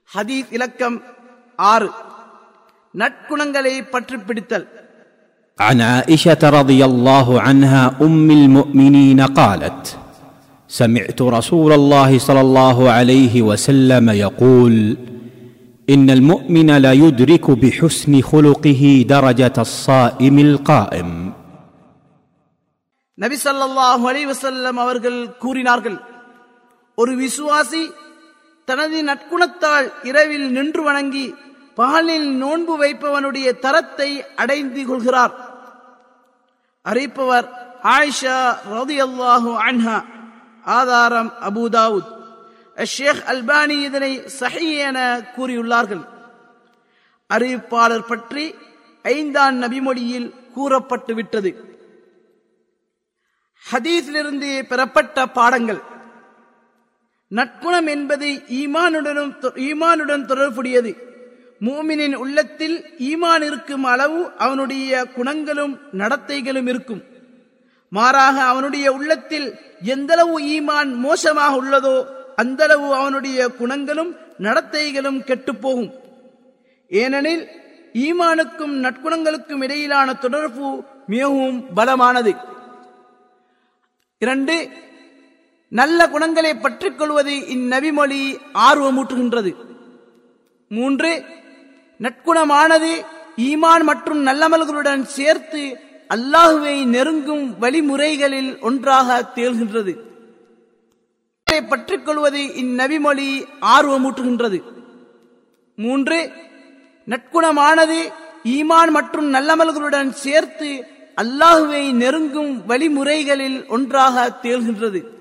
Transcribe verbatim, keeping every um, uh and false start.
ஹதீஸ் இலக்கம் ஆறு. நற்குணங்களை பற்றி பிடித்தல். عن عائشة رضي الله عنها أم المؤمنين قالت: سمعت رسول الله صلى الله عليه وسلم يقول: إن المؤمن لا يدرك بحسن خلقه درجة الصائم القائم. நபி ஸல்லல்லாஹு அலைஹி வஸல்லம் அவர்கள் கூறினார்கள், ஒரு விசுவாசி தனது நற்குணத்தால் இரவில் நின்று வணங்கி பகலில் நோன்பு வைப்பவனுடைய தரத்தை அடைந்து கொள்கிறார். அறிவிப்பவர் ஆயிஷா ரலியல்லாஹு அன்ஹா. ஆதாரம் அபூ தாவூத். ஷேக் அல்பானி இதனை ஸஹீஹ் என கூறியுள்ளார்கள். அறிவிப்பாளர் பற்றி ஐந்தாம் நபிமொழியில் கூறப்பட்டு விட்டது. ஹதீஸிலிருந்து பெறப்பட்ட பாடங்கள். நற்குணம் என்பது ஈமானுடனும் ஈமானுடன் தொடர்புடையது. மூமினின் உள்ளத்தில் ஈமான் இருக்கும் அளவு அவனுடைய குணங்களும் நடத்தைகளும் இருக்கும். மாறாக அவனுடைய உள்ளத்தில் எந்தளவு ஈமான் மோசமாக உள்ளதோ அந்தளவு அவனுடைய குணங்களும் நடத்தைகளும் கெட்டுப்போகும். ஏனெனில் ஈமானுக்கும் நற்குணங்களுக்கும் இடையிலான தொடர்பு மிகவும் பலமானது. இரண்டு, நல்ல குணங்களை பற்றிக் கொள்வது இந்நபிமொழி ஆர்வமூட்டுகின்றது. மூன்று, நற்குணமானது ஈமான் மற்றும் நல்லமல்களுடன் சேர்த்து அல்லாஹுவை நெருங்கும் வழிமுறைகளில் ஒன்றாக திகழ்கின்றது. பற்றிக் கொள்வது இந்நபிமொழி ஆர்வமூட்டுகின்றது. மூன்று, நற்குணமானது ஈமான் மற்றும் நல்லமல்களுடன் சேர்த்து அல்லாஹுவை நெருங்கும் வழிமுறைகளில் ஒன்றாக திகழ்கின்றது.